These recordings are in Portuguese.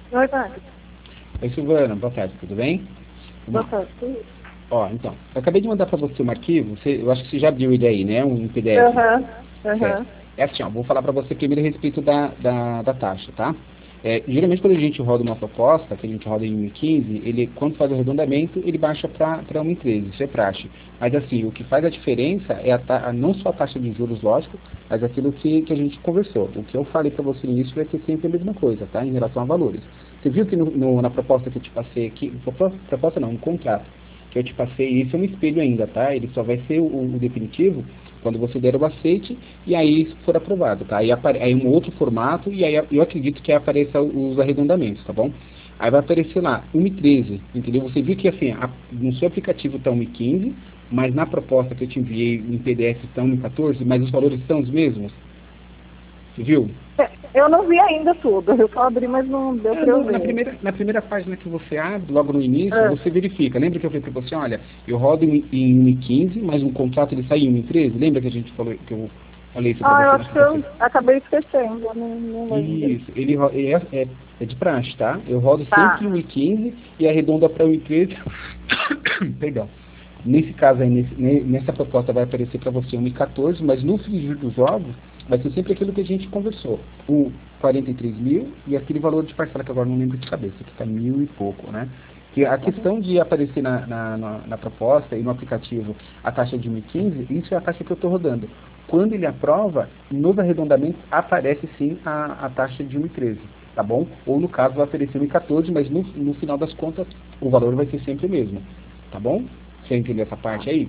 Oi, Wagner. Oi, Silvana, boa tarde, tudo bem? Boa Vamos lá. tarde. Ó, então, eu acabei de mandar para você um arquivo, eu acho que você já abriu ele aí, né? Um PDF. Aham, Certo. aham. É assim, ó, vou falar para você primeiro a respeito da taxa, tá? Geralmente quando a gente roda uma proposta, que a gente roda em 1.015, ele, quando faz o arredondamento, ele baixa para 1.013, isso é praxe. Mas assim, o que faz a diferença é não só a taxa de juros, lógico, mas aquilo que a gente conversou. O que eu falei para você no início vai ser sempre a mesma coisa, tá? Em relação a valores. Você viu que na proposta que eu te passei aqui, proposta não, um contrato, que eu te passei, isso é um espelho ainda, tá? Ele só vai ser o definitivo quando você der o aceite e aí isso for aprovado, tá? Aí um outro formato e aí eu acredito que apareça os arredondamentos, tá bom? Aí vai aparecer lá, 1.13, entendeu? Você viu que assim, no seu aplicativo está 1.15, mas na proposta que eu te enviei em PDF está 1.14, mas os valores são os mesmos, você viu? Eu não vi ainda tudo. Eu só abri, mas não deu É, para eu na ver. primeira página que você abre, logo no início, Ah, você verifica. Lembra que eu falei para você, olha, eu rodo em 1.15, mas um contrato ele sai em 1.13? Lembra que a gente falou, que eu falei isso para eu você na acho que eu quinta-feira? acabei esquecendo. Eu não lembro. Isso, é de praxe, tá? Eu rodo sempre Tá. em 1.15 e arredonda para 1.13. Perdão. Nesse caso aí, nessa proposta vai aparecer para você 1.14, mas no frigir dos ovos vai ser sempre aquilo que a gente conversou. O 43 mil e aquele valor de parcela que agora não lembro de cabeça, que está mil e pouco, né? Que a Uhum. questão de aparecer na proposta e no aplicativo a taxa de 1.015, isso é a taxa que eu estou rodando. Quando ele aprova, nos arredondamentos aparece sim a taxa de 1.13, tá bom? Ou no caso vai aparecer 1.14, mas no final das contas o valor vai ser sempre o mesmo, tá bom? Você entendeu essa Tá. parte aí?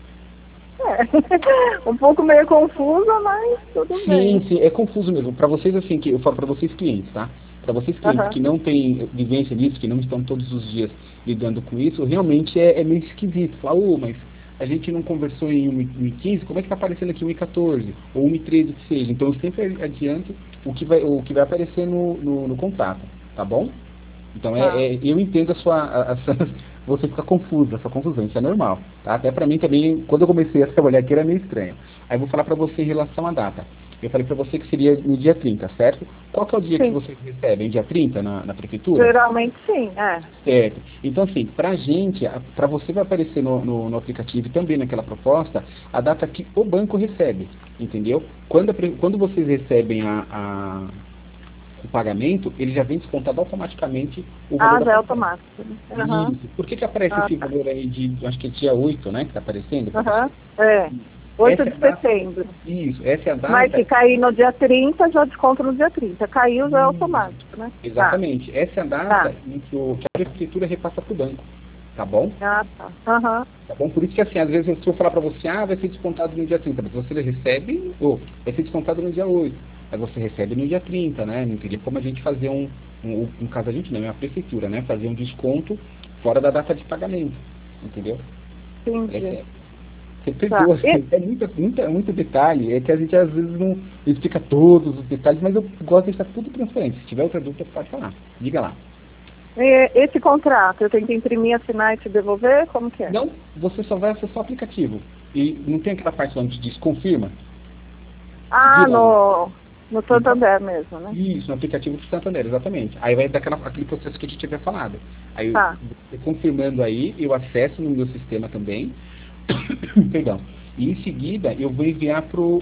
Um pouco meio confusa, mas tudo Sim, bem. sim, é confuso mesmo. Para vocês, assim, que eu falo para vocês clientes, tá? Para vocês clientes Aham. que não têm vivência nisso, que não estão todos os dias lidando com isso, realmente é meio esquisito. Falar, mas a gente não conversou em 1.15, como é que está aparecendo aqui 1.14 ou 1.13 que seja? Então eu sempre adianto o que vai aparecer no contrato, tá bom? Então, Tá. eu entendo você fica confusa, essa confusão, isso é normal, tá? Até para mim também, quando eu comecei a trabalhar aqui era meio estranho. Aí eu vou falar para você em relação à data. Eu falei para você que seria no dia 30, certo? Qual que é o dia que Sim. vocês recebem? Dia 30 na prefeitura? Geralmente sim, é. Certo. Então, assim, para a gente, para você vai aparecer no aplicativo e também naquela proposta, a data que o banco recebe, entendeu? Quando vocês recebem o pagamento, ele já vem descontado automaticamente o valor Ah, da já é parcela. automático, né? Aham. Isso. Por que aparece Ah, esse tá. valor aí acho que é dia 8, né, que está aparecendo para você? Aham. É. 8 Essa é a de data. setembro. Isso, essa é a Mas data. se cair no dia 30, já desconta no dia 30. Caiu, já é Isso. automático, né? Tá, Exatamente. Essa é a tá. data em que a prefeitura repassa para o banco. Tá bom? Ah, tá. Aham. Tá bom? Por isso que, assim, às vezes eu vou falar para você, vai ser descontado no dia 30, mas você recebe, ou vai ser descontado no dia 8, mas você recebe no dia 30, né? Não teria como a gente fazer no caso a gente não, é a prefeitura, né? Fazer um desconto fora da data de pagamento, entendeu? Entendi. É, você Tá. perdoa, assim, é muito detalhe, é que a gente às vezes não explica todos os detalhes, mas eu gosto de deixar tudo transparente. Se tiver outra dúvida, pode falar. Diga lá. Esse contrato, eu tenho que imprimir, assinar e te devolver? Como que é? Não, você só vai acessar o aplicativo. E não tem aquela parte onde diz confirma? Ah, Vira lá. no Santander mesmo, né? Isso, no aplicativo do Santander, exatamente. Aí vai dar aquele processo que a gente havia falado. Aí, Tá. confirmando aí, eu acesso no meu sistema também. Perdão. E em seguida, eu vou enviar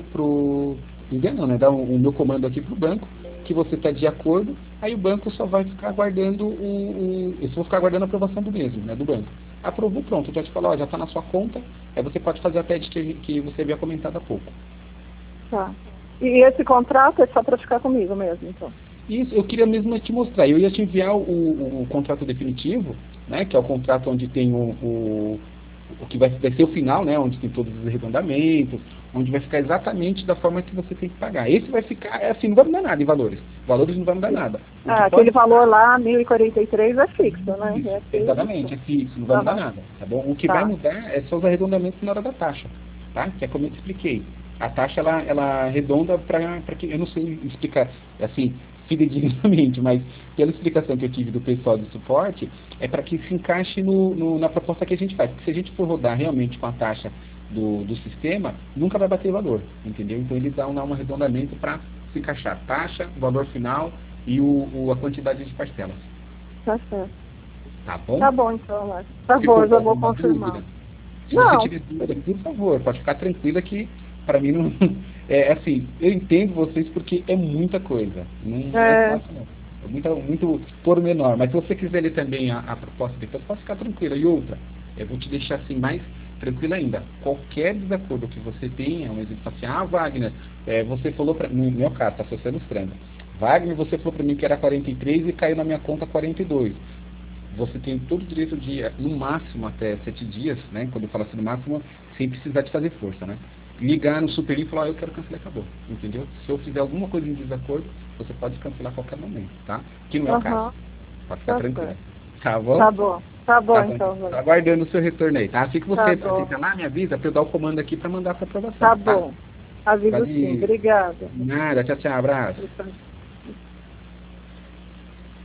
enviar não, né? Dar o meu comando aqui pro banco, que você está de acordo. Aí o banco só vai ficar aguardando eu só vou ficar aguardando a aprovação do mesmo, né? Do banco. Aprovou, pronto. Já te falou, ó, já está na sua conta. Aí você pode fazer a TED que você havia comentado há pouco. Tá. E esse contrato é só para ficar comigo mesmo, então? Isso, eu queria mesmo te mostrar. Eu ia te enviar o contrato definitivo, né? Que é o contrato onde tem o que vai ser o final, né? Onde tem todos os arredondamentos, onde vai ficar exatamente da forma que você tem que pagar. Esse vai ficar, assim, não vai mudar nada em valores. Valores não vai mudar nada. O que Ah, aquele pode valor lá, 1.043, é fixo, né? isso, É exatamente, fixo. é fixo, não vai mudar Aham. nada, tá bom? O que vai Tá. mudar é só os arredondamentos na hora da taxa, tá? Que é como eu te expliquei. A taxa, ela arredonda para que, eu não sei explicar, assim, fidedignamente, mas pela explicação que eu tive do pessoal do suporte, é para que se encaixe na proposta que a gente faz. Porque se a gente for rodar realmente com a taxa do sistema, nunca vai bater valor, entendeu? Então ele dá um arredondamento para se encaixar taxa, valor final e a quantidade de parcelas. Tá certo. Tá bom? Tá bom, então, Márcio. Tá Se bom, for eu já vou alguma confirmar. dúvida, se você Não, tiver dúvida, por favor, pode ficar tranquila que para mim não é assim, eu entendo vocês porque é muita coisa, não é é, fácil não. É muito pormenor, mas se você quiser ler também a proposta depois, pode ficar tranquila. E outra, eu vou te deixar assim mais tranquila ainda. Qualquer desacordo que você tenha, um exemplo assim, Wagner, você falou para mim, no meu caso, tá só ilustrando. Wagner, você falou para mim que era 43 e caiu na minha conta 42. Você tem todo o direito de, no máximo até 7 dias, né? Quando eu falo assim no máximo, sem precisar de fazer força, né? Ligar no Superin e falar, eu quero cancelar, acabou. Entendeu? Se eu fizer alguma coisa em desacordo, você pode cancelar a qualquer momento, tá? Que não é o caso. aham, Pode ficar tá tranquilo. certo. Tá bom? Tá bom. Tá bom, Tá bom. então, Tô Márcio. aguardando o seu retorno aí, tá? Assim que Tá você bom. fizer lá, me avisa para eu dar o comando aqui para mandar para aprovação, Tá tá? bom. Aviso sim. Pode. Obrigada. Nada, tchau, tchau, abraço.